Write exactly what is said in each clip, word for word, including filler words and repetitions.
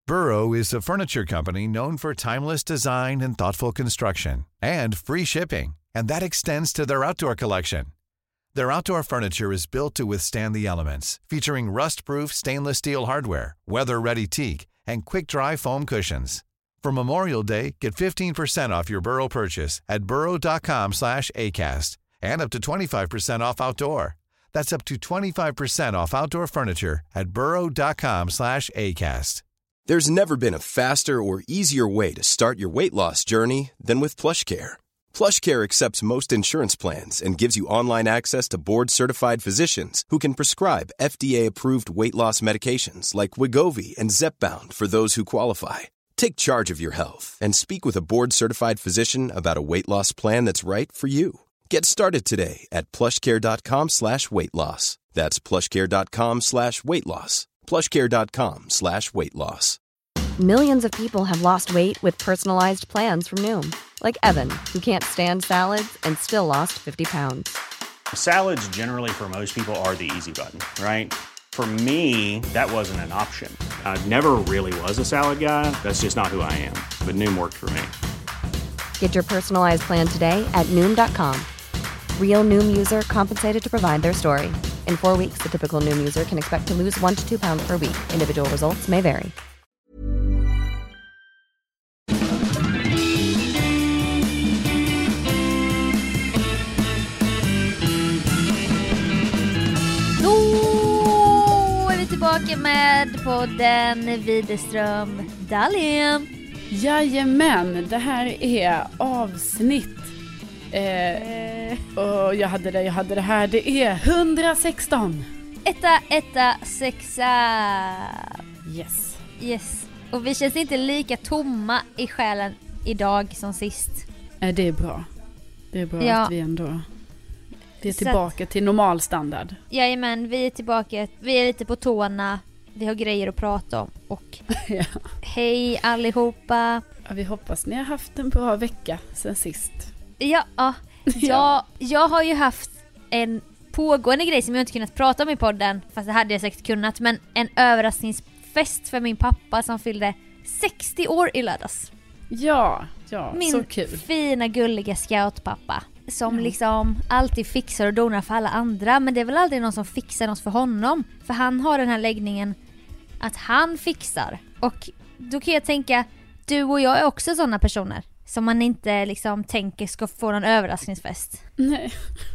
Burrow is a furniture company known for timeless design and thoughtful construction, and free shipping, and that extends to their outdoor collection. Their outdoor furniture is built to withstand the elements, featuring rust-proof stainless steel hardware, weather-ready teak, and quick-dry foam cushions. For Memorial Day, get fifteen percent off your Burrow purchase at burrow.com slash ACAST and up to twenty-five percent off outdoor. That's up to twenty-five percent off outdoor furniture at burrow.com slash ACAST. There's never been a faster or easier way to start your weight loss journey than with PlushCare. PlushCare accepts most insurance plans and gives you online access to board-certified physicians who can prescribe F D A-approved weight loss medications like Wegovy and Zepbound for those who qualify. Take charge of your health and speak with a board-certified physician about a weight loss plan that's right for you. Get started today at plushcare.com slash weight loss. That's plushcare.com slash weight loss. plushcare.com slash weight loss. Millions of people have lost weight with personalized plans from Noom. Like Evan, who can't stand salads and still lost fifty pounds. Salads generally for most people are the easy button, right? For me, that wasn't an option. I never really was a salad guy. That's just not who I am. But Noom worked for me. Get your personalized plan today at Noom dot com. Real Noom user compensated to provide their story. In four weeks, the typical Noom user can expect to lose one to two pounds per week. Individual results may vary. Då är vi tillbaka med podden Widerström Dahlén. Jajamän, det här är avsnitt eh, och jag hade det, jag hade det här. Det är hundrasexton. Etta, etta, sexa. Yes. Yes. Och vi känns inte lika tomma i själen idag som sist. Eh, det är bra. Det är bra ja. att vi ändå vi är tillbaka att, till normal standard. Jajamän, vi är tillbaka. Vi är lite på tårna. Vi har grejer att prata om. Och ja. Hej allihopa. Ja, vi hoppas ni har haft en bra vecka sen sist. Ja, ja. Jag, jag har ju haft en pågående grej som jag inte kunnat prata om i podden. Fast det hade jag säkert kunnat. Men en överraskningsfest för min pappa som fyllde sextio år i lördags. Ja, ja, min så kul. Min fina gulliga scoutpappa. Som ja. liksom alltid fixar och donar för alla andra. Men det är väl aldrig någon som fixar något för honom. För han har den här läggningen att han fixar. Och då kan jag tänka, du och jag är också sådana personer som man inte liksom tänker ska få någon överraskningsfest. Nej.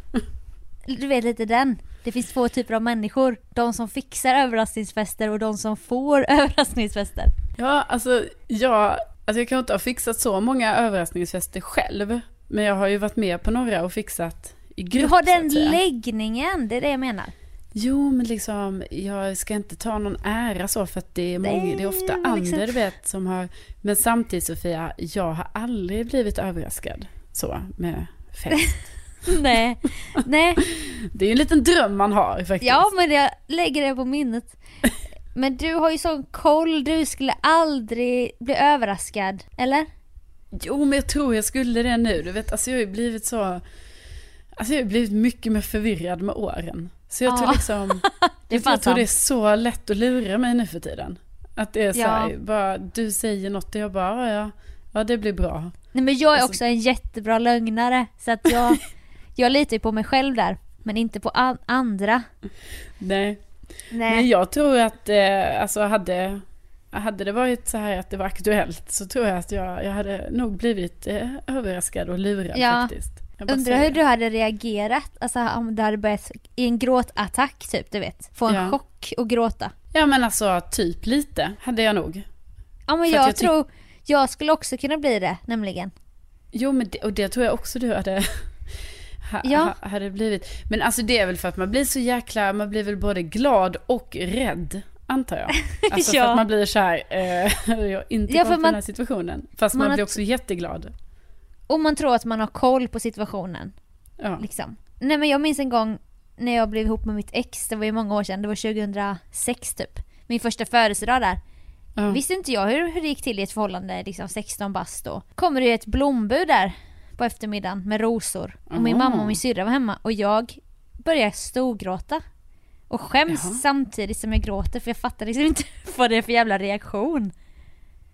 Du vet lite den. Det finns två typer av människor. De som fixar överraskningsfester och de som får överraskningsfester. Ja, alltså jag, alltså jag kan inte ha fixat så många överraskningsfester själv. Men jag har ju varit med på några och fixat i grupp. Du har den läggningen, det är det jag menar. Jo, men liksom jag ska inte ta någon ära så för att det är många, det är ofta andra liksom. Du vet som har, men samtidigt Sofia, jag har aldrig blivit överraskad så med fest. nej. Nej. Det är ju en liten dröm man har faktiskt. Ja, men jag lägger det på minnet. Men du har ju sån koll, du skulle aldrig bli överraskad, eller? Jo, men jag tror jag skulle det nu. Du vet, alltså jag har ju blivit så, alltså jag har blivit mycket mer förvirrad med åren. Så jag ja. tror liksom det jag, jag tror det är så lätt att lura mig nu för tiden. Att det är så ja. här, bara du säger något och jag bara ja, ja det blir bra. Nej, men jag är alltså, också en jättebra lögnare så att jag jag litar på mig själv där, men inte på an- andra. Nej. Nej. Men jag tror att eh, alltså hade hade det varit så här att det var aktuellt så tror jag att jag jag hade nog blivit eh, överraskad och lurad ja. faktiskt. Undrar hur du hade reagerat, alltså om du hade börjat i en gråtattack typ, du vet. Få en ja. chock och gråta. Ja, men alltså typ lite hade jag nog. Ja, men jag, jag tror ty- jag skulle också kunna bli det, nämligen. Jo, men det, och det tror jag också du hade ha, ja. ha, hade blivit. Men alltså det är väl för att man blir så jäkla, man blir väl både glad och rädd, antar jag. Alltså ja. för att man blir så här eh, jag inte ja, kom man, den här situationen. Fast man, man blir också t- jätteglad. Och man tror att man har koll på situationen. Ja. Liksom. Nej, men jag minns en gång när jag blev ihop med mitt ex, det var ju många år sedan, det var tjugohundrasex typ. Min första födelsedag där. Ja. Visste inte jag hur, hur det gick till i ett förhållande, liksom sexton bast då. Kommer det ett blombud där på eftermiddagen med rosor. Och min mamma och min syrra var hemma. Och jag började storgråta. Och skäms Jaha. samtidigt som jag gråter. För jag fattar liksom inte vad det är för jävla reaktion.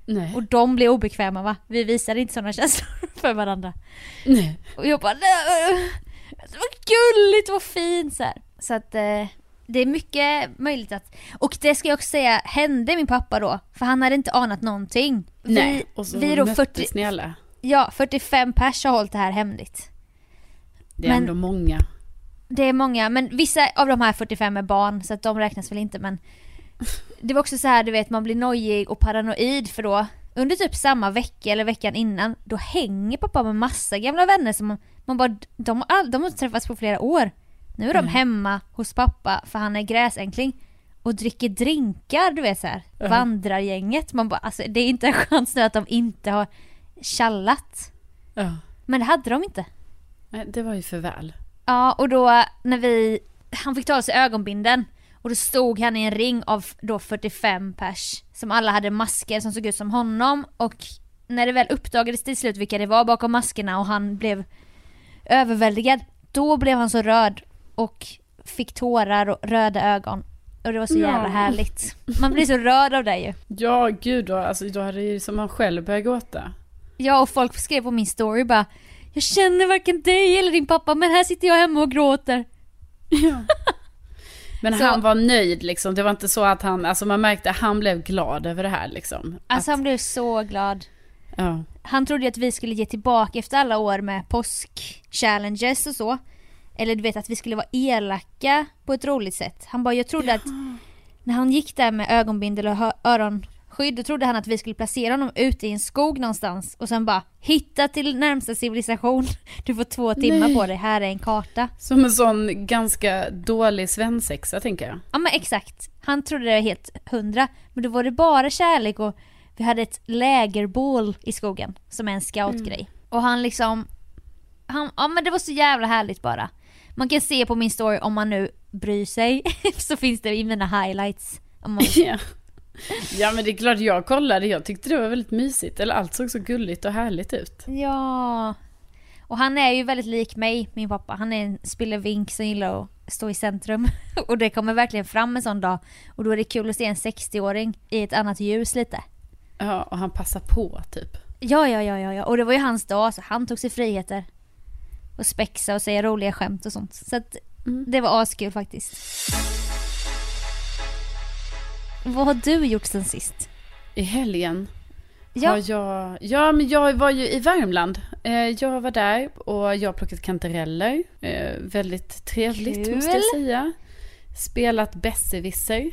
Nej. Och de blev obekväma, va? Vi visade inte sådana känslor för varandra. Nej. Och jag bara, nej, det var gulligt och fint så här. Så att eh, det är mycket möjligt att... Och det ska jag också säga, hände min pappa då. För han hade inte anat någonting. Vi, Nej, och så vi då fyrtio, ni alla. Ja, fyrtiofem pers har hållit det här hemligt. Det är men, ändå många. Det är många, men vissa av de här fyrtiofem är barn, så att de räknas väl inte, men det var också så här, du vet, man blir nojig och paranoid för då under typ samma vecka eller veckan innan, då hänger pappa med massa gamla vänner som man, man bara, de, all, de har träffats på flera år. Nu är de mm. hemma hos pappa för han är gräsänkling och dricker drinkar, du vet så här. Mm. Vandrargänget, man bara, alltså det är inte en chans nu att de inte har tjallat. Mm. Men det hade de inte. Nej, det var ju för väl. Ja, och då när vi han fick ta av sig ögonbinden och då stod han i en ring av då fyrtiofem pers som alla hade masker som såg ut som honom, och när det väl uppdagades till slut vilka det var bakom maskerna och han blev överväldigad, då blev han så röd och fick tårar och röda ögon. Och det var så jävla ja. härligt. Man blir så rörd av det ju. Ja, gud då, alltså, då hade det ju som man själv började gråta. Ja, och folk skrev på min story bara, jag känner varken dig eller din pappa, men här sitter jag hemma och gråter. Ja. Men så, han var nöjd liksom. Det var inte så att han, alltså man märkte att han blev glad över det här liksom. Alltså att... han blev så glad. Ja. Han trodde att vi skulle ge tillbaka efter alla år med påsk-challenges och så. Eller du vet att vi skulle vara elaka på ett roligt sätt. Han bara, jag trodde ja. att när han gick där med ögonbindel och hö- öronskydd, då trodde han att vi skulle placera honom ute i en skog någonstans. Och sen bara, hitta till närmsta civilisation. Du får två timmar Nej. på dig, här är en karta. Som en sån ganska dålig svensexa, tänker jag. Ja, men exakt. Han trodde det var helt hundra. Men då var det bara kärlek och vi hade ett lägerbål i skogen som är en scoutgrej. Mm. Och han liksom... Han, ja, men det var så jävla härligt bara. Man kan se på min story om man nu bryr sig. Så finns det i mina highlights. Om man... ja. ja, men det är klart jag kollade. Jag tyckte det var väldigt mysigt. Eller allt såg så gulligt och härligt ut. Ja. Och han är ju väldigt lik mig, min pappa. Han är en spillevink som gillar att stå i centrum. Och det kommer verkligen fram en sån dag. Och då är det kul att se en sextio-åring i ett annat ljus lite. Ja, och han passar på typ. Ja, ja, ja, ja, ja. Och det var ju hans dag, så han tog sig friheter. Och spexa och säga roliga skämt och sånt. Så att mm. det var askul faktiskt. Vad har du gjort sen sist? I helgen ja. har jag... Ja, men jag var ju i Värmland. Eh, jag var där och jag har plockat kantareller. Eh, väldigt trevligt, Kul. måste jag säga. Spelat besserwisser.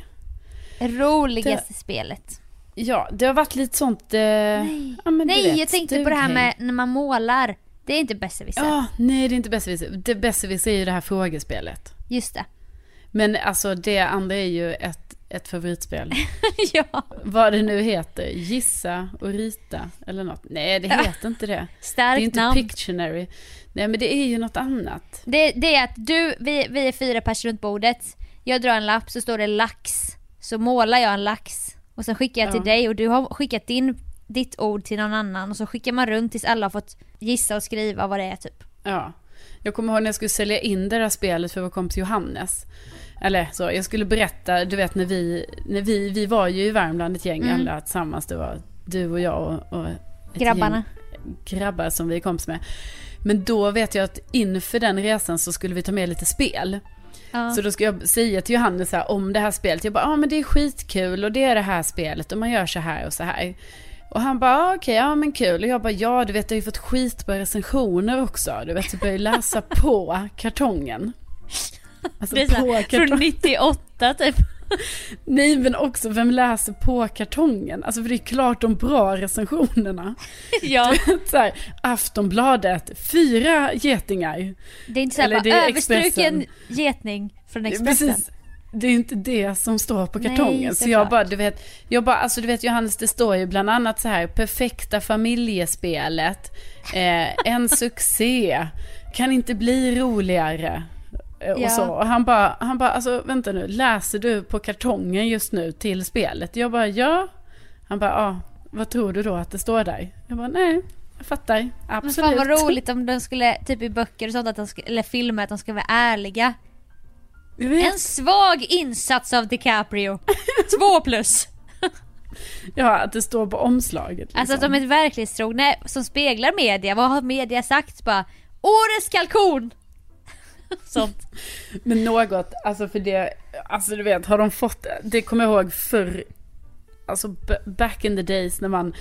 Roligaste det... spelet. Ja, det har varit lite sånt... Eh... Nej, ja, men nej vet, jag tänkte på det här med när man målar. Det är inte besserwisser. Ja, nej det är inte besserwisser. Det besserwisser är ju det här frågespelet. Just det. Men alltså det andra är ju ett, ett favoritspel. ja. Vad det nu heter. Gissa och rita eller något. Nej, det heter ja. inte det. Starkt det är inte namn. Pictionary. Nej, men det är ju något annat. Det, det är att du, vi, vi är fyra personer runt bordet. Jag drar en lapp så står det lax. Så målar jag en lax. Och sen skickar jag ja. till dig och du har skickat din... ditt ord till någon annan och så skickar man runt tills alla har fått gissa och skriva vad det är typ. Ja, jag kommer ihåg när jag skulle sälja in det där spelet för vår kompis Johannes. Eller så, jag skulle berätta, du vet när vi, när vi, vi var ju i Värmland ett gäng mm. alla tillsammans, det var du och jag och, och ett grabbarna. Gäng grabbar som vi är kompis med. Men då vet jag att inför den resan så skulle vi ta med lite spel. Ja. Så då ska jag säga till Johannes här, om det här spelet. Jag bara, ja ah, men det är skitkul och det är det här spelet och man gör så här och så här. Och han bara, okej, okay, ja men kul. Och jag bara, ja du vet, jag har ju fått skit på recensioner också. Du vet, jag börjar läsa på kartongen. Alltså det är så här, kartong... från nittioåtta typ. Nej, men också, vem läser på kartongen? Alltså för det är klart de bra recensionerna. Ja. Så här, Aftonbladet, fyra getingar. Det är inte så här, bara, överstruken getning från Expressen. Precis. Det är inte det som står på kartongen. Nej, så jag bara, du vet, jag bara, alltså du vet Johannes, det står ju bland annat så här, perfekta familjespelet, eh, en succé, kan inte bli roligare. Och ja. så. Och han bara, han bara, alltså vänta nu, läser du på kartongen just nu till spelet? Jag bara, ja. Han bara, ja, vad tror du då att det står där? Jag bara, nej, jag fattar, absolut. Men fan vad roligt om de skulle, typ i böcker och sånt, att de skulle, eller filmer, att de ska vara ärliga. En svag insats av DiCaprio. Två plus. Ja, att det står på omslaget. Liksom. Alltså som ett verklighetstrogna som speglar media. Vad har media sagt? Bara, årets kalkon! Sånt. Men något, alltså för det, alltså du vet, har de fått, det kommer jag ihåg förr, alltså back in the days när man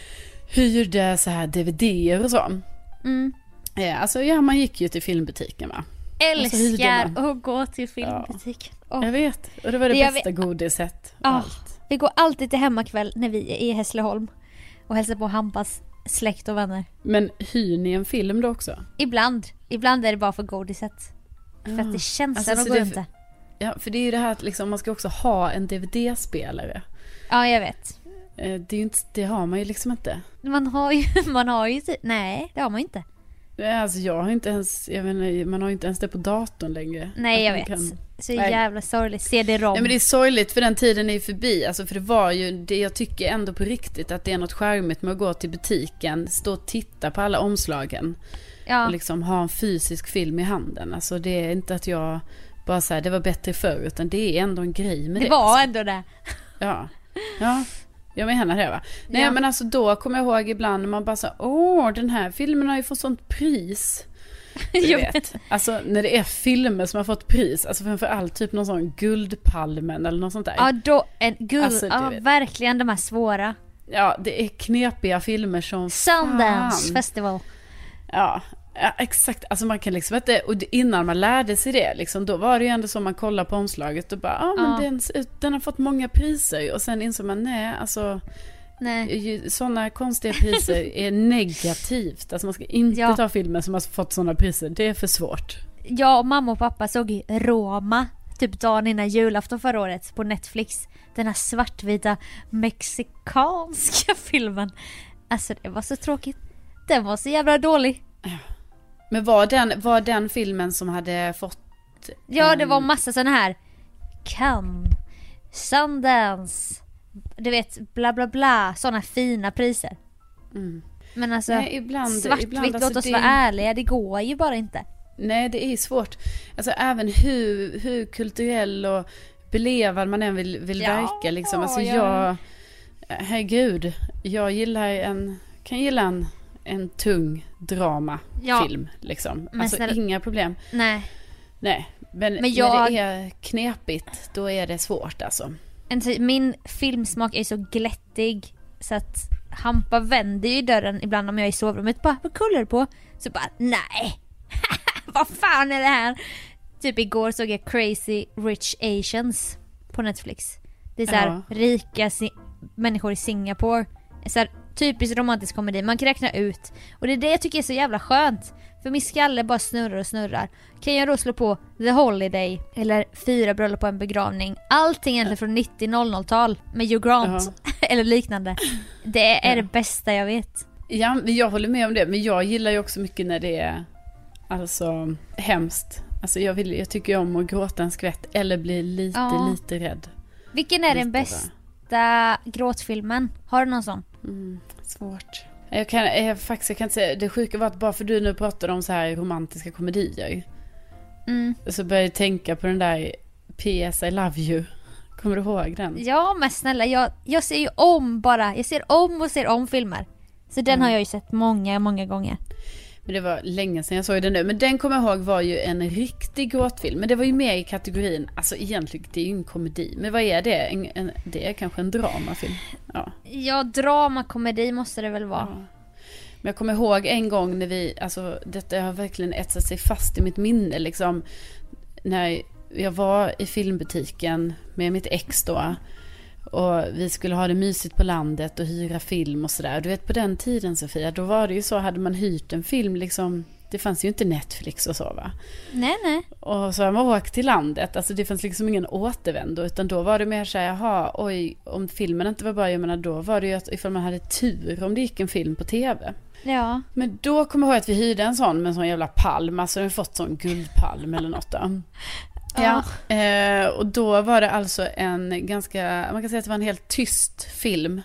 hyrde så här D V D-er och så. Mm. Ja, alltså ja, man gick ju till filmbutiken, va? Älskar att gå till filmbutiken. Ja, oh. Jag vet, och det var det, det bästa vi... godiset. Oh, allt. Vi går alltid till hemmakväll när vi är i Hässleholm och hälsar på Hampas släkt och vänner. Men hyr ni en film då också? Ibland. Ibland är det bara för godiset. För att det känns alltså, att gå runt det. Ja, för det är ju det här att liksom, man ska också ha en D V D-spelare. Ja, jag vet. Det, är ju inte, det har man ju liksom inte. Man har ju, man har ju nej, det har man inte. Alltså jag har inte ens, jag menar, man har inte ens det på datorn längre. Nej, jag vet. Kan... Så nej. Jävla sorgligt. C D-rom. Nej, men det är sorgligt för den tiden är förbi. Alltså för det var ju, det jag tycker ändå på riktigt att det är något charmigt med att gå till butiken, stå och titta på alla omslagen. Ja. Och liksom ha en fysisk film i handen. Alltså det är inte att jag bara säger det var bättre förr, utan det är ändå en grej med det. Det var alltså. ändå det. Ja. Ja. Jag menar det, va? Nej, ja. Men alltså då kommer jag ihåg ibland när man bara så, åh, den här filmen har ju fått sånt pris. Du vet. Alltså när det är filmer som har fått pris, alltså framförallt typ någon sån Guldpalmen eller något sånt där. Ja, då en guld, alltså, ja, vet. Verkligen de här svåra. Ja, det är knepiga filmer som Sundance fan. Festival. Ja, ja, exakt. Alltså man kan liksom inte, och innan man lärde sig det liksom, då var det ju ändå så man kollar på omslaget och bara, ah, men ja, den, den har fått många priser, och sen insåg man, nej, alltså nej. Sådana konstiga priser är negativt. Alltså man ska inte ja. ta filmer som har fått sådana priser, det är för svårt. Jag och mamma och pappa såg Roma typ dagen innan julafton förra året på Netflix. Den här svartvita mexikanska filmen. Alltså det var så tråkigt. Den var så jävla dålig. Men var den, var den filmen som hade fått... Ja, det var massa sådana här Cannes, Sundance, du vet, bla bla bla, sådana fina priser. Mm. Men alltså, nej, ibland, svartvitt, ibland, alltså, låt oss det... vara ärliga, det går ju bara inte. Nej, det är svårt. Alltså även hur, hur kulturell och belevad man än vill, vill ja, verka liksom. Alltså ja. jag, herregud, jag gillar en, kan gilla en en tung dramafilm ja. liksom. Alltså snälla, inga problem. Nej. Nej, men, men jag, när det är knepigt, då är det svårt alltså. Min filmsmak är så glättig så att Hampa vänder ju dörren ibland om jag är i sovrummet. Bara, vad kollar du på? Så bara, nej. Vad fan är det här? Typ igår såg jag Crazy Rich Asians på Netflix. Det är så här ja. rika si- människor i Singapore. Så här typisk romantisk komedi. Man kan räkna ut. Och det är det jag tycker är så jävla skönt. För min skalle bara snurrar och snurrar. Kan jag då slå på The Holiday eller Fyra bröllop på en begravning. Allting egentligen från nittio-tal med Hugh Grant uh-huh. eller liknande. Det är ja. det bästa jag vet. Ja, jag håller med om det. Men jag gillar ju också mycket när det är alltså hemskt. Alltså jag, vill, jag tycker om att gråta en skvätt eller bli lite, ja. lite rädd. Vilken är lite den bästa bara. gråtfilmen? Har du någon sån? Mm, svårt. Jag kan, jag, faktiskt, jag kan inte säga, det sjuka var att bara för du nu pratar om så här romantiska komedier mm. så började jag tänka på den där P S I Love You. Kommer du ihåg den? Ja, men snälla, jag, jag ser ju om bara, jag ser om och ser om filmer. Så den mm. har jag ju sett många, många gånger. Men det var länge sedan jag såg den nu. Men den kommer jag ihåg var ju en riktig gråtfilm. Men det var ju med i kategorin, alltså egentligen det är ju en komedi. Men vad är det? En, en, det är kanske en dramafilm. Ja, ja dramakomedi måste det väl vara. Ja. Men jag kommer ihåg en gång när vi, alltså detta har verkligen etsat sig fast i mitt minne liksom. När jag var i filmbutiken med mitt ex då. Och vi skulle ha det mysigt på landet och hyra film och sådär. Du vet på den tiden, Sofia, då var det ju så, hade man hyrt en film liksom, det fanns ju inte Netflix och så, va? Nej, nej. Och så har man åkt till landet, alltså det fanns liksom ingen återvändo, utan då var det mer så här, jaha, oj, om filmen inte var bra, jag menar då var det ju att ifall man hade tur om det gick en film på tv. Ja. Men då kommer jag ihåg att vi hyrde en sån med en sån jävla palm, alltså den fått sån guldpalm eller något då. Ja, eh, och då var det alltså en ganska, man kan säga att det var en helt tyst film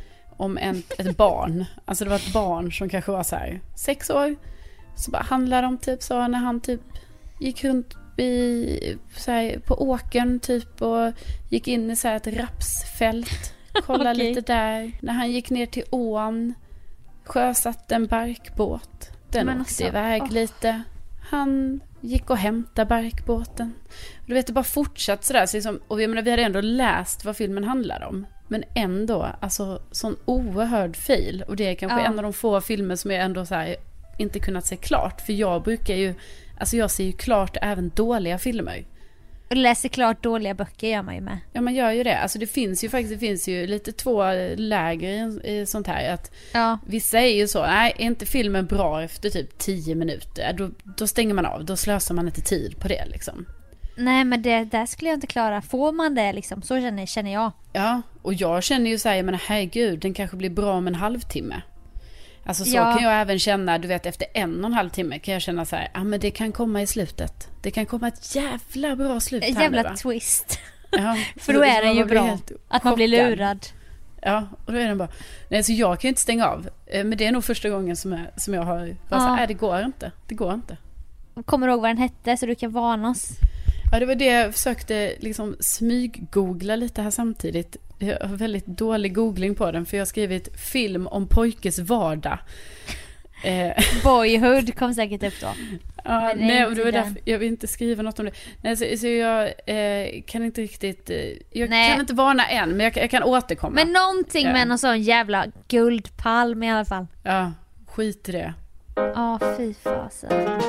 om en, ett barn. Alltså det var ett barn som kanske var så här sex år. Så bara handlade om typ så när han typ gick runt i, så här, på åkern typ och gick in i så här ett rapsfält kolla Okej. lite där. När han gick ner till ån, sjösatte en barkbåt. Den Men åkte alltså, iväg åh. lite. Han gick och hämtade barkbåten. Du vet, det bara fortsatt sådär. Så liksom, och jag menar, vi hade ändå läst vad filmen handlar om. Men ändå, alltså sån oerhörd fail. Och det är kanske Ja. en av de få filmer som jag ändå så här, inte kunnat se klart. För jag brukar ju, alltså jag ser ju klart även dåliga filmer. Och läser klart dåliga böcker gör man ju med. Ja, man gör ju det. Alltså det finns ju faktiskt, det finns ju lite två läger i, i sånt här. Att Ja. vissa är ju så, nej, är inte filmen bra efter typ tio minuter, då, då stänger man av, då slösar man inte tid på det liksom. Nej, men det där skulle jag inte klara. Får man det liksom? Så känner, känner jag. Ja, och jag känner ju så här, men herregud, den kanske blir bra om en halvtimme. Alltså så Ja. kan jag även känna, du vet, efter en och en halv timme kan jag känna så här, ja men det kan komma i slutet. Det kan komma ett jävla bra slut här En jävla nu, va? twist. Ja, För då är den ju man blir bra. helt Att man blir chockad. lurad. Ja, och då är den bara, nej, så jag kan ju inte stänga av. Eh, Men det är nog första gången som jag, som jag har bara så här, Ja. nej, det går inte, det går inte. Kommer du ihåg vad den hette så du kan varna oss? Ja, det var det jag försökte liksom smyggoogla lite här samtidigt. Jag har väldigt dålig googling på den, för jag har skrivit film om pojkes vardag. Eh, Boyhood kom säkert upp då. ja, Men det är nej, inte och det var den. därför jag vill inte skriva något om det. Nej, så, så jag eh, kan inte riktigt, eh, jag Nej. kan inte varna än, men jag, kan- jag kan återkomma. Men någonting Ja. med någon sån jävla guldpalm i alla fall. Ja, skit i det. Ja, fy fasen.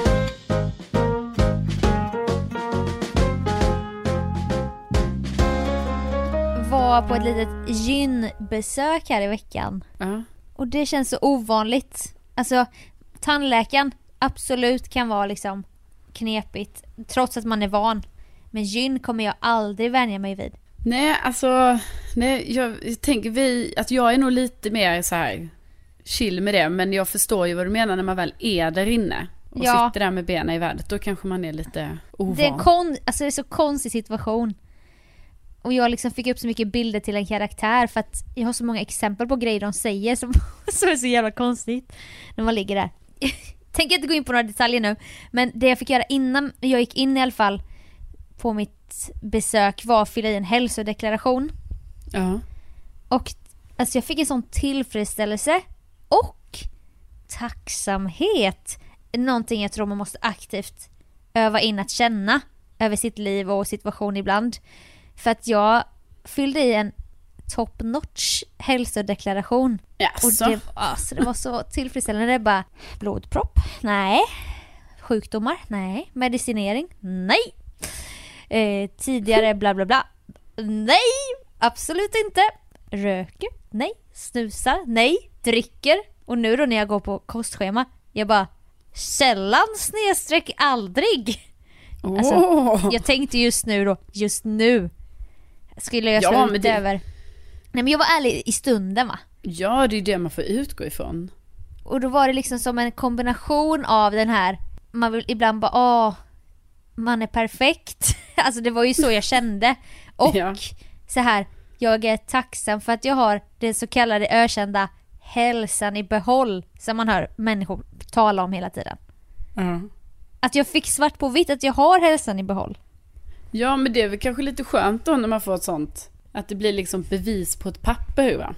Var på ett litet gynbesök här i veckan. Ja. Och det känns så ovanligt. Alltså, tandläkaren absolut kan vara liksom knepigt. Trots att man är van. Men gyn kommer jag aldrig vänja mig vid. Nej, alltså, nej, jag tänker vi, att jag är nog lite mer så här chill med det, men jag förstår ju vad du menar när man väl är där inne och Ja. sitter där med benen i vädret, då kanske man är lite ovan. Det är, kon- alltså det är så konstig situation. Och jag liksom fick upp så mycket bilder till en karaktär för att jag har så många exempel på grejer de säger som, som är så jävla konstigt när man ligger där. Tänker inte gå in på några detaljer nu, men det jag fick göra innan jag gick in i alla fall på mitt besök var att fylla i en hälsodeklaration. Ja. Och alltså jag fick en sån tillfredsställelse och tacksamhet. Någonting jag tror man måste aktivt öva in att känna över sitt liv och situation ibland. För att jag fyllde i en top notch hälsodeklaration. Jaså? Och det, alltså, det var så tillfredsställande. Det är bara blodpropp? Nej. Sjukdomar? Nej. Medicinering? Nej. Eh, tidigare bla bla bla? Nej. Absolut inte. Röker? Nej. Snusar? Nej. Dricker? Och nu då när jag går på kostschema, jag bara sällan snedstreck aldrig. Alltså, Åh. jag tänkte just nu då, just nu skulle jag Ja, slå men ut det- över. Nej, men jag var ärlig i stunden, va? Ja, det är det man får utgå ifrån. Och då var det liksom som en kombination av den här, man vill ibland bara, åh, man är perfekt. Alltså det var ju så jag kände. Och Ja. så här, jag är tacksam för att jag har den så kallade ökända hälsan i behåll som man hör människor tala om hela tiden. Ja. Att jag fick svart på vitt att jag har hälsan i behåll. Ja, men det är väl kanske lite skönt då när man får ett sånt, att det blir liksom bevis på ett papper, va?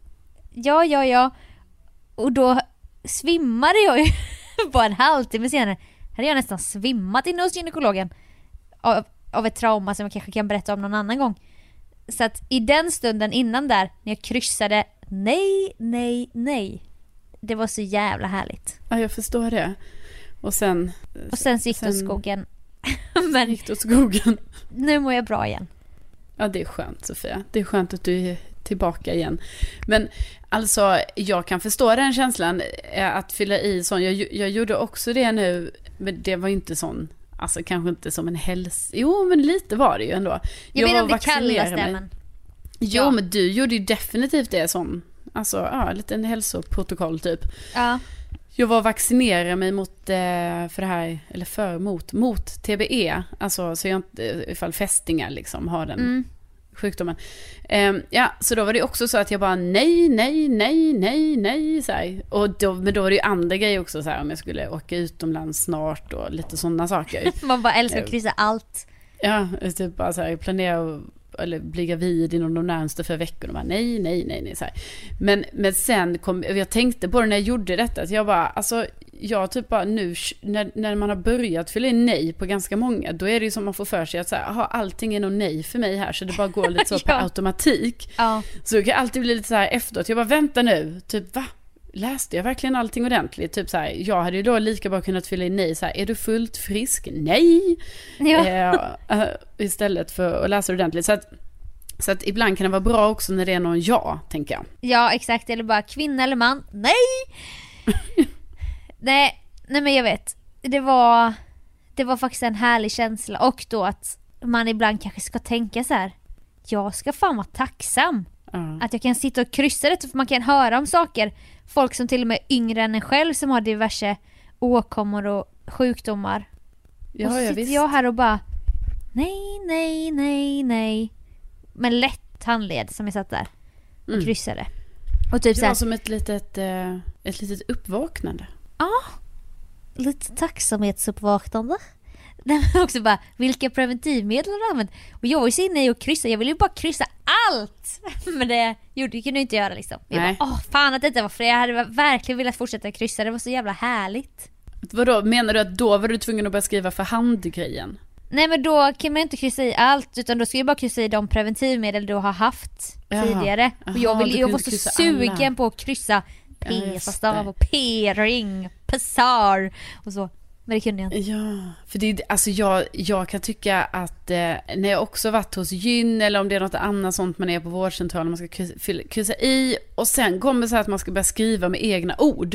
Ja, ja, ja. Och då svimmade jag ju bara en halvtimme senare. Hade jag nästan svimmat inne hos gynekologen av, av ett trauma som jag kanske kan berätta om någon annan gång. Så att i den stunden innan där, när jag kryssade nej, nej, nej. Det var så jävla härligt. Ja, jag förstår det. Och sen... Och sen så gick det åt sen skogen. Men gick det åt skogen. nu mår jag bra igen. Ja, det är skönt, Sofia. Det är skönt att du är tillbaka igen. Men alltså, jag kan förstå den känslan eh, att fylla i sån. Jag, jag gjorde också det nu, men det var inte sån, alltså kanske inte som en häls... Jo, men lite var det ju ändå. Jag, vet var inte om det kallas vaccinerade det, mig. men... Jo, Ja. men du gjorde ju definitivt det som, alltså, ja, en liten hälsoprotokoll typ. Ja. Jag var vaccinerad mig mot, eh, för det här, eller för, mot, mot T B E. Alltså, så jag inte, ifall fästingar liksom har den Mm. sjukdomen. Eh, ja, så då var det också så att jag bara nej, nej, nej, nej, nej, så här. Och då, men då var det ju andra grejer också så här, om jag skulle åka utomlands snart och lite sådana saker. Man bara älskar att kryssa allt. Ja, typ bara så här, planera att eller bli gravid inom de närmaste för veckor. Och bara, nej, nej, nej, nej. Så här. Men, men sen kom, jag tänkte på det när jag gjorde detta. Att jag bara, alltså, jag typ bara nu, när, när man har börjat fylla in nej på ganska många, då är det ju som man får för sig att så här, aha, allting är nog nej för mig här. Så det bara går lite så ja. på automatik. Ja. Så det kan alltid bli lite så här efteråt. Jag bara, vänta nu, typ va? Läste jag verkligen allting ordentligt? Typ så här, jag hade ju då lika bra kunnat fylla in nej så här, är du fullt frisk? Nej! Ja. Eh, istället för att läsa ordentligt. Så att, så att ibland kan det vara bra också när det är någon ja, tänker jag. Ja, exakt. Eller bara kvinna eller man. Nej! nej, nej, men jag vet. Det var, det var faktiskt en härlig känsla. Och då att man ibland kanske ska tänka så här, jag ska fan vara tacksam. Uh. Att jag kan sitta och kryssa det, för man kan höra om saker. Folk som till och med är yngre än en själv som har diverse åkommor och sjukdomar. Ja, och så sitter visst. jag här och bara nej, nej, nej, nej. Men lätt handled som jag satt där och mm. kryssade. Och typ det var som ett litet, ett litet uppvaknande. Ja, lite tacksamhetsuppvaknande. Men också bara, vilka preventivmedel har du använt? Och jag var ju så inne i att kryssa. Jag ville ju bara kryssa allt. Men det gjorde jag kunde inte göra liksom. Jag Nej. bara, åh fan att det inte var för jag hade verkligen velat fortsätta kryssa. Det var så jävla härligt. Vadå, menar du att då var du tvungen att börja skriva för handgrejen? Nej, men då kan man inte kryssa i allt, utan då ska jag bara kryssa i de preventivmedel du har haft Jaha. tidigare. Och jag, vill, jag var så sugen alla. på att kryssa P-stav och P-ring, Pessar och så. Men det kunde jag inte. Ja, för det, alltså jag, jag kan tycka att eh, när jag också varit hos gyn eller om det är något annat sånt man är på vårdcentralen, man ska kryssa, kryssa i och sen kommer så här att man ska börja skriva med egna ord.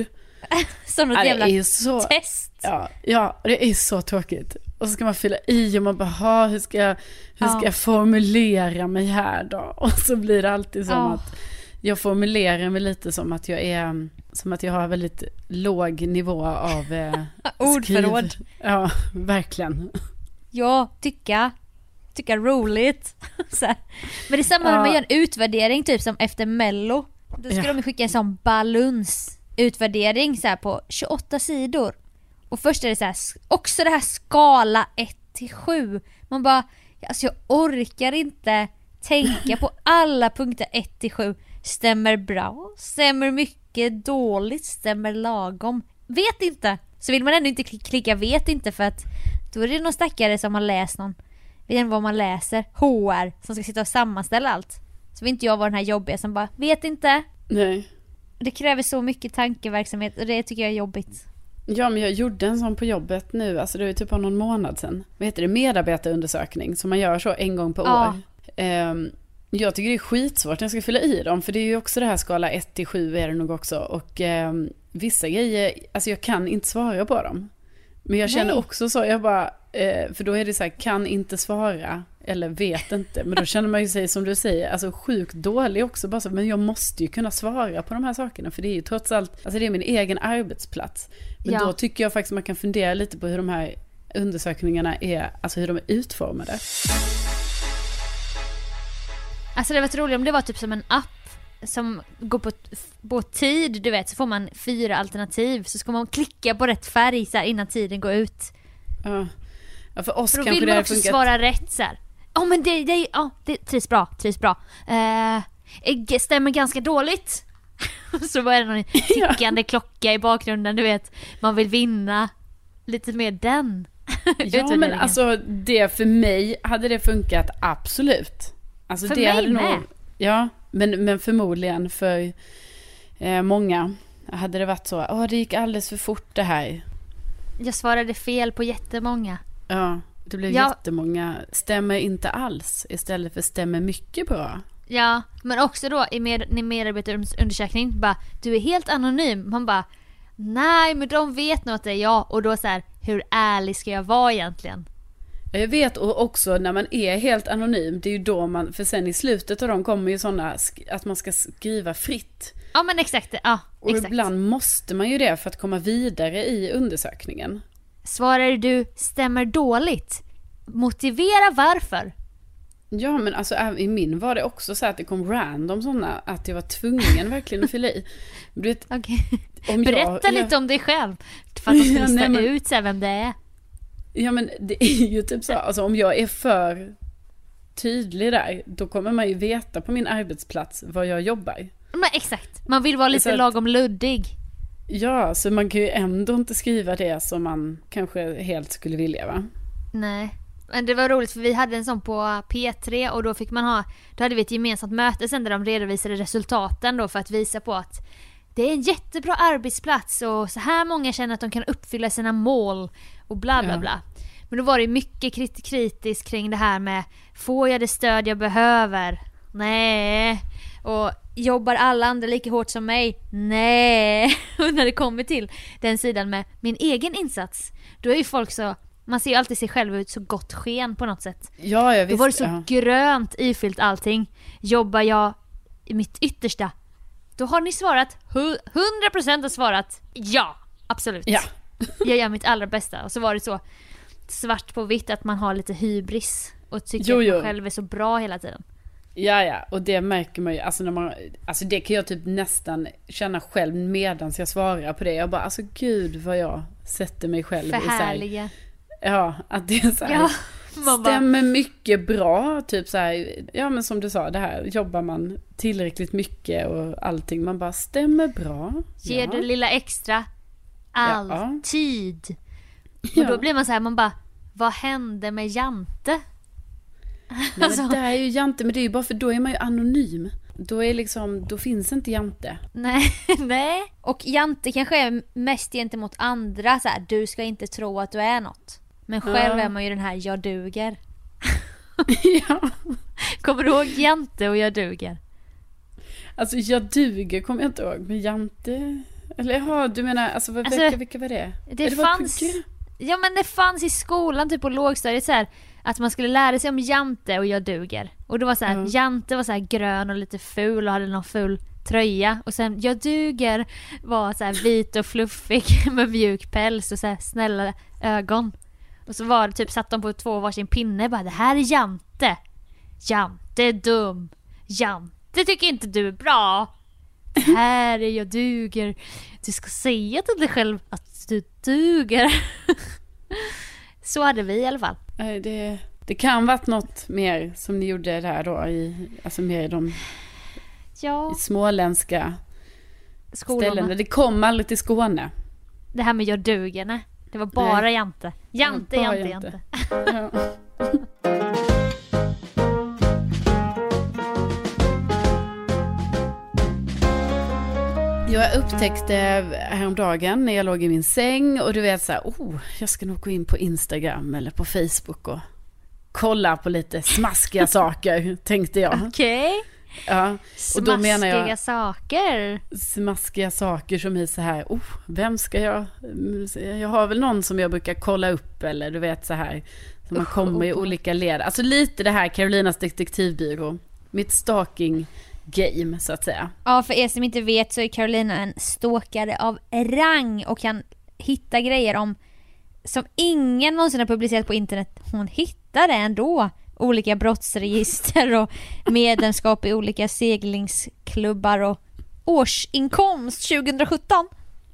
Som något ja, jävla så, test. Ja, ja, det är så tråkigt. Och så ska man fylla i och man bara, hur ska, jag, hur ska ja. jag formulera mig här då? Och så blir det alltid som ja. att jag formulerar mig lite som att jag är som att jag har väldigt låg nivå av eh, ordförråd. Ja, verkligen. Ja, tycka tycka roligt. Så här. Men det är samma när man gör en utvärdering typ som efter Mello. Då ska ja. de skicka en sån baluns utvärdering så här på tjugoåtta sidor. Och först är det så här, också det här skala ett till sju. Man bara, alltså jag orkar inte tänka på alla punkter ett till sju. Stämmer bra, stämmer mycket, dåligt, stämmer lagom. Vet inte. Så vill man ändå inte klicka vet inte, för att då är det någon stackare som har läst någon, vet inte vad man läser, H R, som ska sitta och sammanställa allt. Så vill inte jag vara den här jobbiga som bara, vet inte. Nej. Det kräver så mycket tankeverksamhet och det tycker jag är jobbigt. Ja, men jag gjorde en sån på jobbet nu, alltså det är typ av någon månad sedan. Vad heter det? Medarbetarundersökning som man gör så en gång per ja. år. Um, jag tycker det är skitsvårt när jag ska fylla i dem, för det är ju också det här skala ett till sju är det nog också. Och um, vissa grejer, alltså jag kan inte svara på dem. Men jag känner Nej. också så, jag bara, eh, för då är det så här, kan inte svara eller vet inte. Men då känner man ju sig, som du säger, alltså sjukt dålig också. Bara så, men jag måste ju kunna svara på de här sakerna, för det är ju trots allt, alltså det är min egen arbetsplats. Men ja. då tycker jag faktiskt man kan fundera lite på hur de här undersökningarna är, alltså hur de är utformade. Alltså det var roligt om det var typ som en app som går på, på tid, du vet, så får man fyra alternativ, så ska man klicka på rätt färg så här, innan tiden går ut. Ja, ja för oss för då kanske vill det man också funkat... svara rätt så här. Ja, oh, men det, det, oh, det trivs bra, trivs bra. Eh, stämmer ganska dåligt. Så var det någon tickande ja. klocka i bakgrunden, du vet. Man vill vinna lite mer den. Ja, men alltså det för mig hade det funkat absolut. Alltså för det mig hade med. nog, ja, men, men förmodligen för eh, många hade det varit så, åh det gick alldeles för fort det här. Jag svarade fel på jättemånga. Ja, det blev ja. jättemånga stämmer inte alls istället för stämmer mycket bra. Ja, men också då i med, medarbetarundersökning bara, du är helt anonym. Man bara, nej men de vet nog att det är jag. Och då så här, hur ärlig ska jag vara egentligen? Jag vet, och också när man är helt anonym, det är ju då man, för sen i slutet av dem kommer ju sådana att man ska skriva fritt. Ja men exakt, ja. Och exakt. Ibland måste man ju det för att komma vidare i undersökningen. Svarar du stämmer dåligt, motivera varför. Ja, men alltså i min var det också så att det kom random sådana att jag var tvungen verkligen att fylla i. Du vet, okay. om Berätta jag, lite jag... om dig själv för att de ska lista ja, men... ut så vem det är. Ja, men det är ju typ så, alltså om jag är för tydlig där, då kommer man ju veta på min arbetsplats var jag jobbar. Men exakt, man vill vara lite att, lagom luddig. Ja, så man kan ju ändå inte skriva det som man kanske helt skulle vilja, va? Nej, men det var roligt för vi hade en sån på P tre och då fick man ha, då hade vi ett gemensamt möte sen där de redovisade resultaten då för att visa på att det är en jättebra arbetsplats och så här många känner att de kan uppfylla sina mål och bla bla bla. Ja. Men då var det mycket krit- kritiskt kring det här med, får jag det stöd jag behöver? Nej. Och jobbar alla andra lika hårt som mig? Nej. Och när det kommer till den sidan med min egen insats, då är ju folk så, man ser ju alltid sig själv ut så gott sken på något sätt. Ja, jag visst. Då var det så ja. grönt ifyllt allting. Jobbar jag i mitt yttersta? Då har ni svarat, hundra procent har svarat ja, absolut. Ja. Jag gör mitt allra bästa. Och så var det så svart på vitt att man har lite hybris och tycker jo, att man jo. själv är så bra hela tiden. Ja, ja, och det märker man ju, alltså, när man, alltså det kan jag typ nästan känna själv medan jag svarar på det. Jag bara, alltså gud vad jag sätter mig själv för i så här, härliga. ja, att det är så här, ja, stämmer mycket bra, typ så här, ja men som du sa, det här, jobbar man tillräckligt mycket och allting, man bara, stämmer bra. Ger ja. du lilla extra alltid. Ja. Och då blir man så här, man bara, vad hände med Jante? Nej, alltså. Men det är ju Jante, men det är ju bara för då är man ju anonym. Då är liksom, då finns inte Jante. Nej, nej. Och Jante kanske är mest gentemot andra så här, du ska inte tro att du är något. Men själv ja. är man ju den här, jag duger. ja. Kommer du ihåg Jante och jag duger? Alltså jag duger kommer jag inte ihåg, men Jante, eller jaha, du menar alltså, vad, alltså vilka, vilka var det? Det, det fanns var ja men det fanns i skolan typ på lågstadiet så här, att man skulle lära sig om Jante och jag duger. Och det var så här, mm. Jante var så här grön och lite ful och hade någon ful tröja. Och sen jag duger var så här vit och fluffig med mjuk päls och så här snälla ögon. Och så var det typ, satt de på två varsin pinne bara, det här är Jante. Jante är dum. Jante tycker inte du är bra. Det här är jag duger. Du ska säga till dig själv att du duger. Så hade vi i alla fall. Det, det kan varit något mer som ni gjorde där då i, alltså mer i de ja. i småländska skolorna. Ställena. Det kom aldrig till Skåne. Det här med jag duger, nej. Det var bara nej. Jante. Jante, ja, Jante, Jante. Ja. Jag upptäckte häromdagen när jag låg i min säng och du vet så här, oh, jag ska nog gå in på Instagram eller på Facebook och kolla på lite smaskiga saker, tänkte jag. Okej. Okay. Ja, och då menar jag smaskiga saker. Smaskiga saker som är så här, oh, vem ska jag jag har väl någon som jag brukar kolla upp eller du vet så här, som man kommer i olika led. Alltså lite det här Carolinas detektivbyrå, mitt stalking game så att säga. Ja, för er som inte vet så är Carolina en stalkare av rang och kan hitta grejer om som ingen någonsin har publicerat på internet. Hon hittar det ändå. Olika brottsregister och medlemskap i olika seglingsklubbar och årsinkomst tjugohundrasjutton.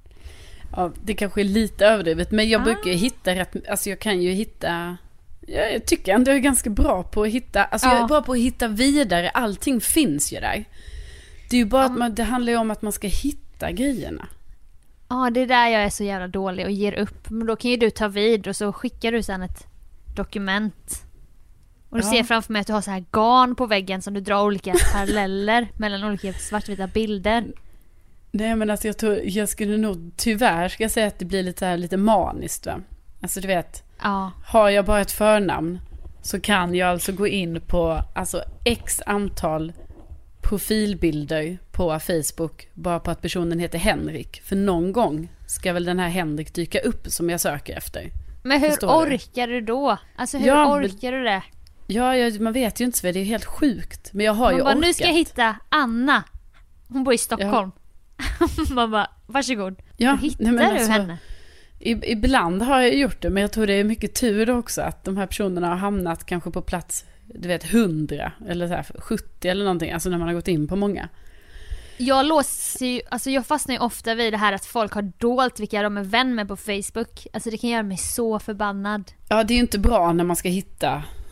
Ja, det kanske är lite överdrivet, men jag ah. brukar ju hitta rätt, alltså jag kan ju hitta, jag tycker ändå jag är ganska bra på att hitta, alltså ja. jag är bra på att hitta vidare, allting finns ju där. Det är ju bara ja. att man, det handlar ju om att man ska hitta grejerna. Ja, det är där jag är så jävla dålig och ger upp, men då kan ju du ta vid och så skickar du sen ett dokument. Och du ja. ser framför mig att du har så här garn på väggen som du drar olika paralleller mellan olika svartvita bilder. Nej, men alltså jag tror, jag skulle nog tyvärr ska jag säga att det blir lite här, lite maniskt, va? Alltså du vet, ja. har jag bara ett förnamn så kan jag alltså gå in på alltså x antal profilbilder på Facebook bara på att personen heter Henrik. För någon gång ska väl den här Henrik dyka upp som jag söker efter. Men hur Förstår orkar du? du då? Alltså hur ja, orkar du det? Ja, jag, man vet ju inte så, det är helt sjukt. Men jag har man ju bara, orkat. Nu ska jag hitta Anna. Hon bor i Stockholm. Ja. Man bara, varsågod. Ja, hur hittar nej, men du alltså, henne? Ibland har jag gjort det, men jag tror det är mycket tur också att de här personerna har hamnat kanske på plats, du vet, hundra eller så här, sjuttio eller någonting, alltså när man har gått in på många. Jag låser ju, alltså jag fastnar ju ofta vid det här att folk har dolt vilka de är vän med på Facebook. Alltså det kan göra mig så förbannad. Ja, det är ju inte bra när man ska hitta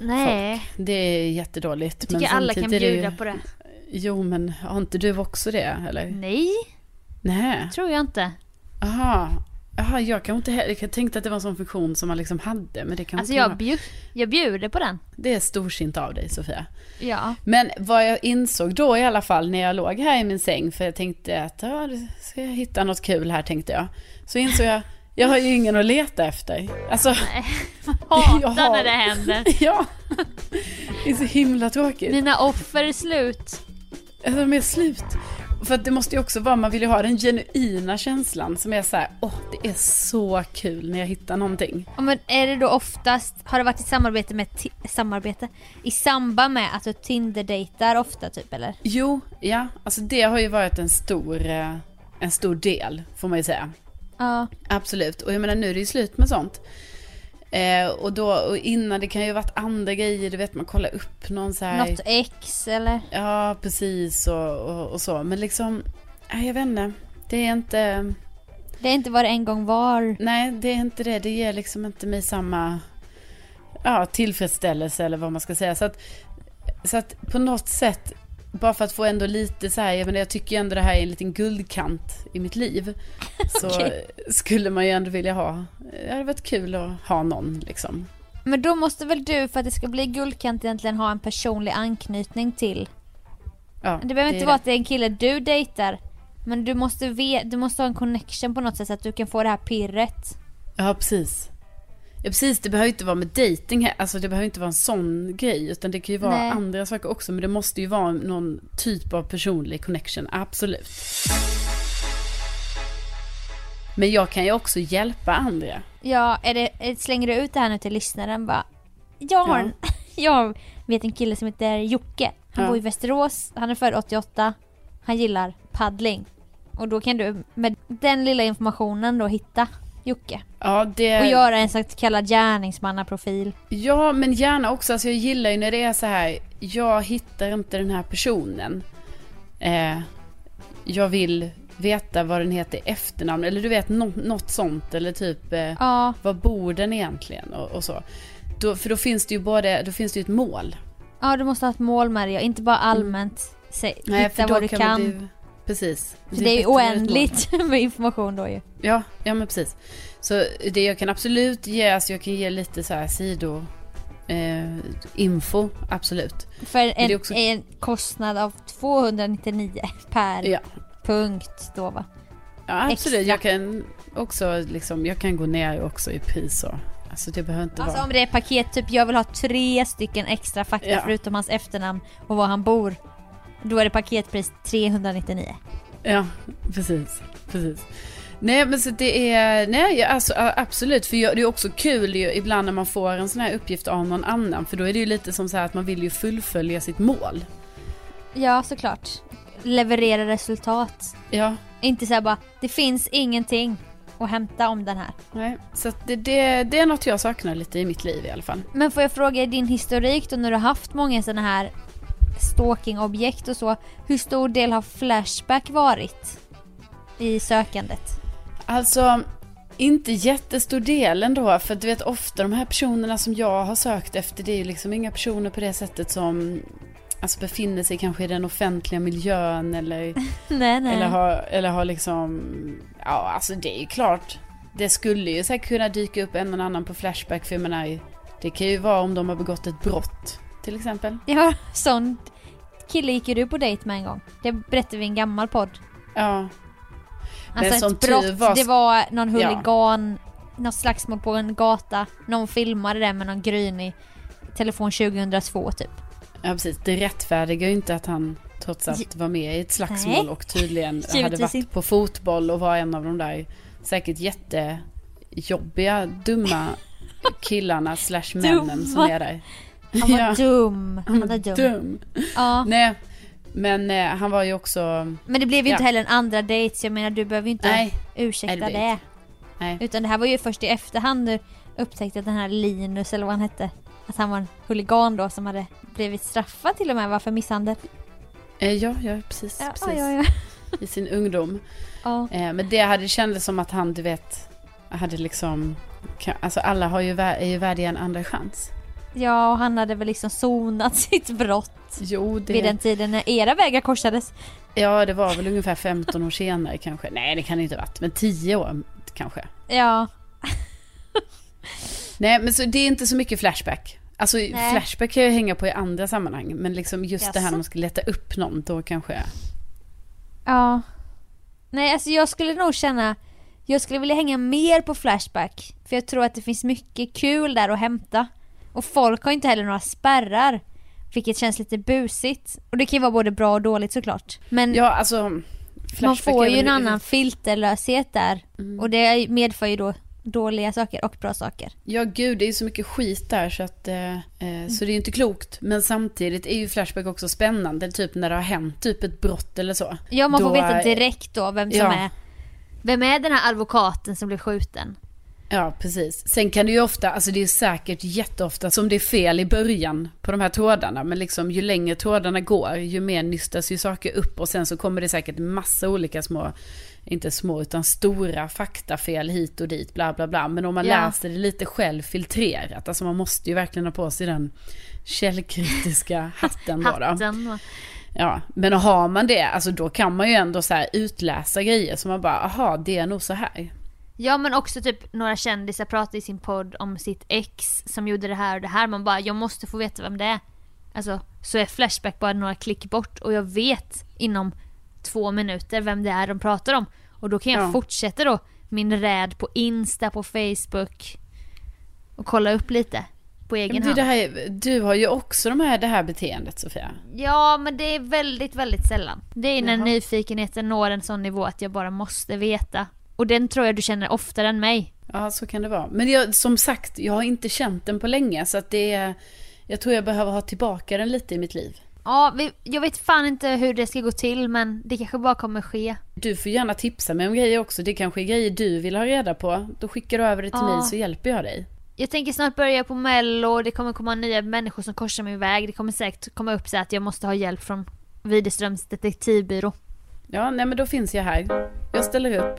Nej. Folk. Det är jättedåligt. Jag tycker men alla kan bjuda ju... på det. Jo, men har inte du också det, eller? Nej. Nej. Tror jag inte. Aha. Aha, jag kan inte heller. Jag tänkte att det var en sån funktion som man liksom hade, men det kan alltså inte jag, bjud, jag bjuder på den. Det är storsint av dig, Sofia. Ja. Men vad jag insåg då i alla fall när jag låg här i min säng, för jag tänkte att ja, ska jag hitta något kul här, tänkte jag. Så insåg jag, jag har ju ingen att leta efter. Alltså, nej. Hatar jag har... när det händer. Ja. Det är så himla tråkigt. Mina offer är slut. Alltså, de är slut. För att det måste ju också vara, man vill ju ha den genuina känslan som är så här, åh, det är så kul när jag hittar någonting. Ja, men är det då oftast, har det varit i samarbete med t- samarbete i samband med att du Tinder-dejtar ofta typ, eller? Jo, ja, alltså det har ju varit en stor eh, en stor del, får man ju säga. Ja. Absolut, och jag menar nu är det ju slut med sånt. Eh, och då, och innan det kan ju ha varit andra grejer, du vet, man kollar upp någon så här... Något ex, eller? Ja, precis, och, och, och så. Men liksom, nej, jag vet inte. Det är inte... Det är inte vad det en gång var. Nej, det är inte det. Det ger liksom inte mig samma ja, tillfredsställelse, eller vad man ska säga. Så att, så att på något sätt, bara för att få ändå lite så här, jag menar, jag tycker ändå det här är en liten guldkant i mitt liv. Så okay. Skulle man ju ändå vilja ha, det hade varit kul att ha någon liksom. Men då måste väl du, för att det ska bli guldkant, egentligen ha en personlig anknytning till. Ja, det behöver det inte vara att det är en kille du dejtar, men du måste, ve- du måste ha en connection på något sätt så att du kan få det här pirret. Ja, precis. Ja, precis, det behöver inte vara med dating här. Alltså det behöver inte vara en sån grej, utan det kan ju vara Nej. andra saker också, men det måste ju vara någon typ av personlig connection, absolut. Men jag kan ju också hjälpa andra. Ja, är det, slänger du ut det här nu till lyssnaren bara, jag har en, ja. jag vet en kille som heter Jocke. Han ja. bor i Västerås, han är född åttioåtta. Han gillar paddling. Och då kan du med den lilla informationen då hitta Jocke. Ja, det... Och göra en så kallad gärningsmannaprofil. Ja, men gärna också. Alltså jag gillar ju när det är så här, jag hittar inte den här personen. Eh, jag vill veta vad den heter i efternamn. Eller du vet, no- något sånt. Eller typ, eh, ja. vad bor den egentligen? Och, och så. Då, för då finns det ju både, då finns det ju ett mål. Ja, du måste ha ett mål med det. Inte bara allmänt mm. se, hitta Nej, för vad du kan. kan. Du, precis. Det, det är ju oändligt med information då ju. Ja, ja men precis. Så det jag kan absolut ge, alltså jag kan ge lite så här sido eh, info, absolut. För en, också... en kostnad av tvåhundranittionio per ja. punkt då, va? Ja, absolut. Extra. Jag kan också liksom, jag kan gå ner också i pris och, alltså det behöver inte alltså vara... om det är paket typ, jag vill ha tre stycken extra fakta ja. förutom hans efternamn och var han bor. Då är det paketpris trehundranittionio. Ja, precis. Precis. Nej, men så det är nej, alltså absolut, för det är också kul ju, ibland när man får en sån här uppgift av någon annan, för då är det ju lite som så här att man vill ju fullfölja sitt mål. Ja, såklart. Leverera resultat. Ja. Inte så här bara, det finns ingenting att hämta om den här. Nej, så att det, det, det är något jag saknar lite i mitt liv i alla fall. Men får jag fråga, din historik då, när du har haft många såna här stalkingobjekt och så, hur stor del har Flashback varit i sökandet? Alltså, inte jättestor del ändå, för du vet ofta de här personerna som jag har sökt efter, det är ju liksom inga personer på det sättet som alltså befinner sig kanske i den offentliga miljön eller nej, nej. eller har eller har liksom ja, alltså det är ju klart, det skulle ju säkert kunna dyka upp en och annan på Flashback, för jag menar, det kan ju vara om de har begått ett brott till exempel. Ja, sånt kille gick ju du på dejt med en gång. Det berättade vi i en gammal podd. Ja. Alltså men ett brott, var... det var någon huligan, ja. någon slagsmål på en gata. Någon filmade det med någon grynig telefon tjugohundratvå typ. Ja, precis. Det rättfärdigar ju inte att han trots allt var med i ett slagsmål. Nej. Och tydligen hade varit inte. på fotboll och var en av de där säkert jättejobbiga, dumma killarna slash männen som är där. Han var ja. dum. Han var dum. dum. Ja. Nej, men eh, han var ju också... Men det blev ju ja. inte heller en andra dejt, så jag menar, du behöver ju inte Nej. ursäkta Nej, det. Nej. Utan det här var ju först i efterhand du upptäckte att den här Linus, eller vad han hette, att han var en huligan då som hade blivit straffad till och med, varför misshandel. Eh, ja, ja, precis. Ja, precis. ja, ja. I sin ungdom. Ja. Eh, men det hade kändes som att han, du vet, hade liksom... Alltså alla har ju, är ju värdiga en andra chans. Ja, och han hade väl liksom sonat sitt brott jo, det... vid den tiden när era vägar korsades. Ja, det var väl ungefär femton år senare kanske. Nej, det kan det inte ha varit, men tio år kanske. Ja. Nej, men så det är inte så mycket Flashback. Alltså Nej. Flashback kan jag hänga på i andra sammanhang. Men liksom just Jaså? det här när man ska leta upp någon, då kanske... Ja. Nej, alltså jag skulle nog känna... Jag skulle vilja hänga mer på Flashback. För jag tror att det finns mycket kul där att hämta. Och folk har inte heller några spärrar. Vilket känns lite busigt. Och det kan ju vara både bra och dåligt såklart. Men ja, alltså, man får ju väl... en annan filterlöshet där. Mm. Och det medför ju då dåliga saker och bra saker. Ja, gud, det är ju så mycket skit där så att eh, mm. så det är ju inte klokt. Men samtidigt är ju Flashback också spännande, typ när det har hänt typ ett brott eller så. Ja, man då får veta är... direkt då vem som ja. är vem är den här advokaten som blev skjuten. Ja, precis. Sen kan det ju ofta, alltså det är säkert jätteofta som det är fel i början på de här trådarna, men liksom ju längre trådarna går, ju mer nystas ju saker upp och sen så kommer det säkert massa olika små, inte små utan stora faktafel hit och dit, bla bla bla, men om man ja. läser det lite själv filtrerat, alltså man måste ju verkligen ha på sig den källkritiska hatten då. hatten då. Ja, men har man det, alltså då kan man ju ändå så här utläsa grejer som man bara, aha, det är nog så här. Ja, men också typ några kändisar pratar i sin podd om sitt ex som gjorde det här och det här. Man bara, jag måste få veta vem det är. Alltså, så är Flashback bara några klick bort och jag vet inom två minuter vem det är de pratar om. Och då kan jag ja. fortsätta då min räd på Insta, på Facebook och kolla upp lite på egen men hand. Det här, du har ju också de här, det här beteendet, Sofia. Ja, men det är väldigt, väldigt sällan. Det är när Jaha. nyfikenheten når en sån nivå att jag bara måste veta. Och den tror jag du känner oftare än mig. Ja, så kan det vara. Men jag, som sagt, jag har inte känt den på länge. Så att det är, jag tror jag behöver ha tillbaka den lite i mitt liv. Ja, vi, jag vet fan inte hur det ska gå till, men det kanske bara kommer ske. Du får gärna tipsa mig om grejer också. Det kanske är grejer du vill ha reda på. Då skickar du över det till ja. mig så hjälper jag dig. Jag tänker snart börja på Mello. Det kommer komma nya människor som korsar min väg. Det kommer säkert komma upp så att jag måste ha hjälp från Widerströms detektivbyrå. Ja, nej men då finns jag här. Jag ställer upp.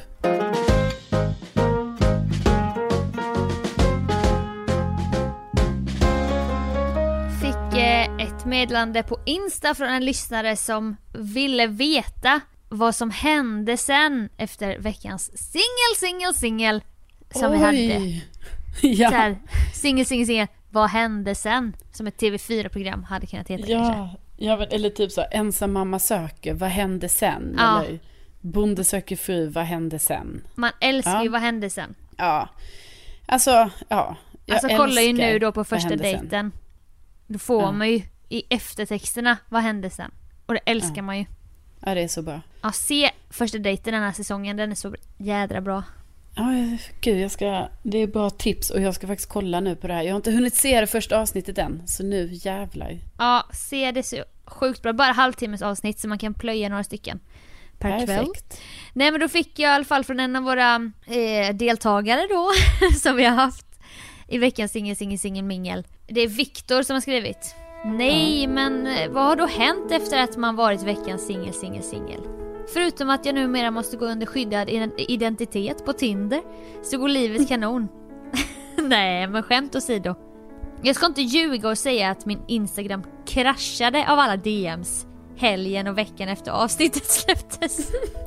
Fick ett meddelande på Insta från en lyssnare som ville veta vad som hände sen efter veckans singel, singel, singel som Oj. vi hade. Ja. Så här, singel, singel, singel. Vad hände sen? Som ett T V fyra-program hade kunnat heta. Ja, ja, eller typ så ensam mamma söker, vad hände sen? Ja. Eller bonde söker fru, vad hände sen? Man älskar ja. ju vad hände sen. Ja, alltså, ja. Jag alltså kollar ju nu då på vad första hände dejten. sen? Då får ja. man ju i eftertexterna vad hände sen. Och det älskar ja. man ju. Ja, det är så bra. Ja, se första dejten den här säsongen, den är så jädra bra. Ja, gud, jag ska, det är bra tips och jag ska faktiskt kolla nu på det här. Jag har inte hunnit se det första avsnittet än, så nu jävlar. Ja, se det så sjukt bra. Bara halvtimmes avsnitt så man kan plöja några stycken per kväll. Nej, men då fick jag i alla fall från en av våra eh, deltagare då som vi har haft i veckans singel, singel, singel, mingel. Det är Viktor som har skrivit. Nej, men vad har då hänt efter att man varit veckans singel, singel, singel? Förutom att jag numera måste gå under skyddad identitet på Tinder så går livet kanon. Nej, men skämt åsido. Jag ska inte ljuga och säga att min Instagram kraschade av alla D Ms helgen och veckan efter avsnittet släpptes.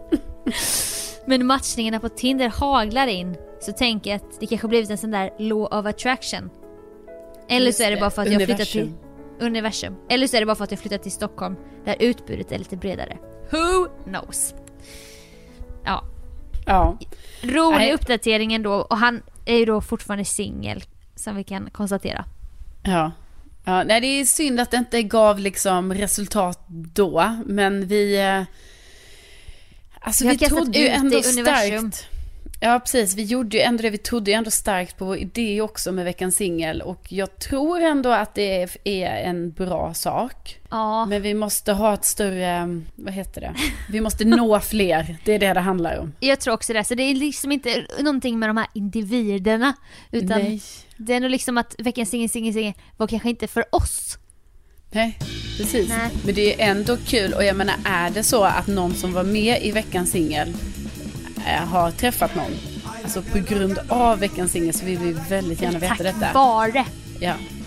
Men matchningarna på Tinder haglar in, så tänker jag att det kanske blivit en sån där law of attraction. Eller så är det bara för att jag flyttat till universum. Eller så är det bara för att jag flyttat till Stockholm där utbudet är lite bredare. Who knows? Ja. Ja. Rolig Nej. uppdatering ändå. Och han är ju då fortfarande singel, som vi kan konstatera. Ja. Ja, nej, det är synd att det inte gav liksom resultat då. Men vi alltså vi, vi trodde ju ändå starkt. Ja, precis. Vi gjorde ju ändå det. Vi trodde ju ändå starkt på vår idé också med veckans singel. Och jag tror ändå att det är en bra sak. Ja. Men vi måste ha ett större, vad heter det? Vi måste nå fler. Det är det det handlar om. Jag tror också det. Så det är liksom inte någonting med de här individerna. Utan Nej. det är nog liksom att veckans singel, singel, singel var kanske inte för oss. Nej, precis. Nej. Men det är ändå kul. Och jag menar, är det så att någon som var med i veckans singel har träffat någon, alltså på grund av veckans singel, så vill vi väldigt gärna veta Tack detta. Vare. Ja,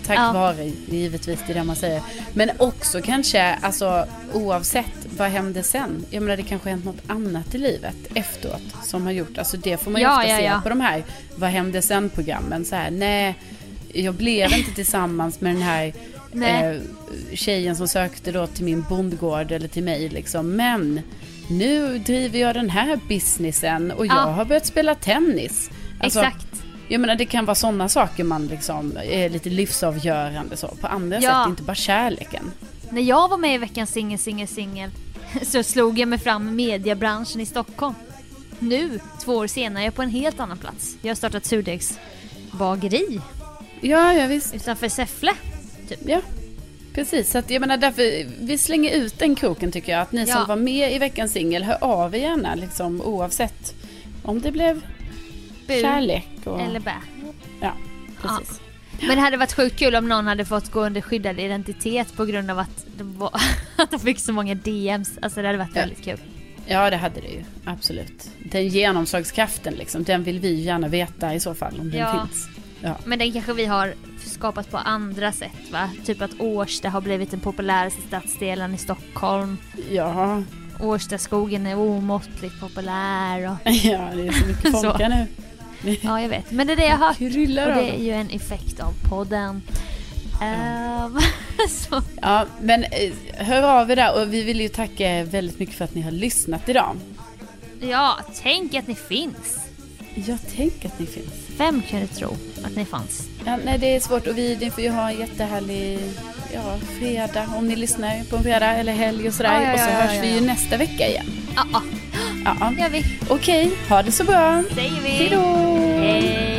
tack ja. vare givetvis det där man säger. Men också kanske, alltså oavsett vad hände sen. Jag menar det kanske hänt något annat i livet efteråt som har gjort, alltså det får man ju ja, ofta ja, se ja. på de här vad hände sen programmen så här, nej jag blev inte tillsammans med den här eh, tjejen som sökte då till min bondgård eller till mig liksom, men nu driver jag den här businessen och jag ja. har börjat spela tennis. Alltså, exakt. Jag menar det kan vara sådana saker man liksom är lite livsavgörande så. På andra ja. sätt, inte bara kärleken. När jag var med i veckans singel, singel, singel så slog jag mig fram i mediebranschen i Stockholm. Nu, två år senare, är jag på en helt annan plats. Jag har startat surdegsbageri. Ja, ja visst. Utanför Säffle, typ. Ja, precis. Så att, jag menar därför, vi slänger ut den kroken tycker jag. Att ni ja. som var med i veckans singel, hör av er gärna liksom, oavsett om det blev Bu. kärlek. Och... Eller bä. Ja, precis. Ja. Men det hade varit sjukt kul om någon hade fått gå under skyddad identitet på grund av att de, var, att de fick så många D M's. Alltså det hade varit ja. väldigt kul. Ja, det hade det ju. Absolut. Den genomslagskraften liksom, den vill vi gärna veta i så fall om den ja. finns. Ja. Men den kanske vi har skapat på andra sätt, va? Typ att Årsta har blivit den populäraste stadsdelen i Stockholm. Ja. Årstaskogen är omåttligt populär. Och... ja, det är så mycket folka nu. Ja, jag vet. Men det är det jag har. Kryllar och det är ju en effekt av podden. Ja. Um, så. Ja, men hör av er där och vi vill ju tacka väldigt mycket för att ni har lyssnat idag. Ja, tänk att ni finns. Jag tänker att ni finns. Vem kan du tro att ni fanns? Ja, nej, det är svårt och vi ni får ju ha en jättehärlig ja, fredag om ni lyssnar på en fredag eller helg och sådär. Ja, ja, och så ja, hörs ja, ja. vi ju nästa vecka igen. Ja, ja. Ja, gör vi. Okej, ha det så bra. Säger vi. Hej då. Hej.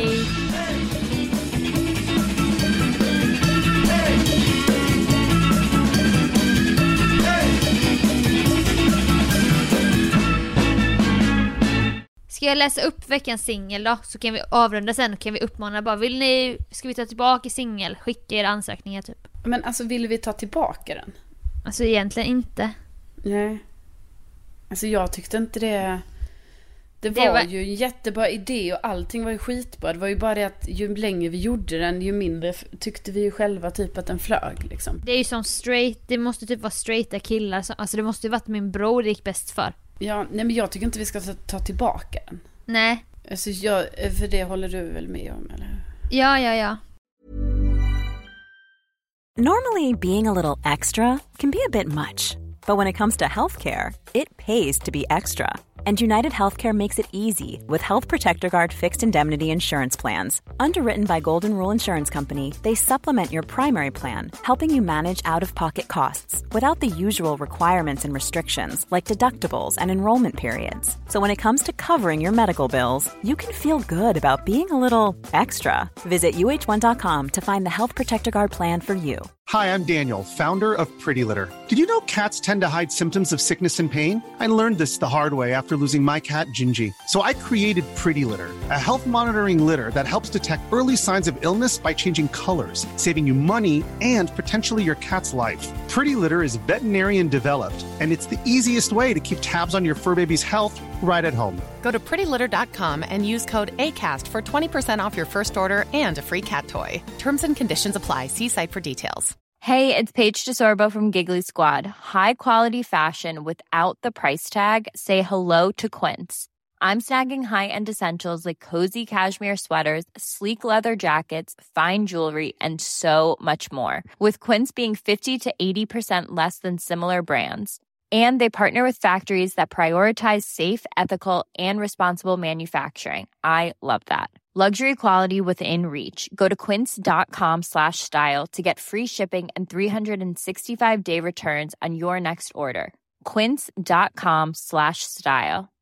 Ska jag läsa upp veckans singel då? Så kan vi avrunda sen och kan vi uppmana bara, vill ni, ska vi ta tillbaka singel? Skicka er ansökningar typ. Men alltså vill vi ta tillbaka den? Alltså egentligen inte. Nej. Alltså jag tyckte inte det... Det var, det var ju en jättebra idé och allting var ju skitbra. Det var ju bara det att ju längre vi gjorde den, ju mindre tyckte vi ju själva typ att den flög liksom. Det är ju som straight, det måste typ vara straighta killar. Alltså det måste ju varit min bror det gick bäst för. Ja, nej men jag tycker inte vi ska ta, ta tillbaka den. Nej. Alltså jag, för det håller du väl med om, eller? Ja, ja, ja. Normally, being a little extra can be a bit much. But when it comes to healthcare, it pays to be extra. And United Healthcare makes it easy with Health Protector Guard fixed indemnity insurance plans. Underwritten by Golden Rule Insurance Company, they supplement your primary plan, helping you manage out-of-pocket costs without the usual requirements and restrictions like deductibles and enrollment periods. So when it comes to covering your medical bills, you can feel good about being a little extra. Visit U H one dot com to find the Health Protector Guard plan for you. Hi, I'm Daniel, founder of Pretty Litter. Did you know cats tend to hide symptoms of sickness and pain? I learned this the hard way after losing my cat, Gingy. So I created Pretty Litter, a health monitoring litter that helps detect early signs of illness by changing colors, saving you money and potentially your cat's life. Pretty Litter is veterinarian developed, and it's the easiest way to keep tabs on your fur baby's health right at home. Go to pretty litter dot com and use code ACAST for twenty percent off your first order and a free cat toy. Terms and conditions apply. See site for details. Hey, it's Paige DeSorbo from Giggly Squad. High quality fashion without the price tag. Say hello to Quince. I'm snagging high-end essentials like cozy cashmere sweaters, sleek leather jackets, fine jewelry, and so much more. With Quince being fifty to eighty percent less than similar brands. And they partner with factories that prioritize safe, ethical, and responsible manufacturing. I love that. Luxury quality within reach. Go to quince dot com slash style to get free shipping and three sixty-five day returns on your next order. quince dot com slash style.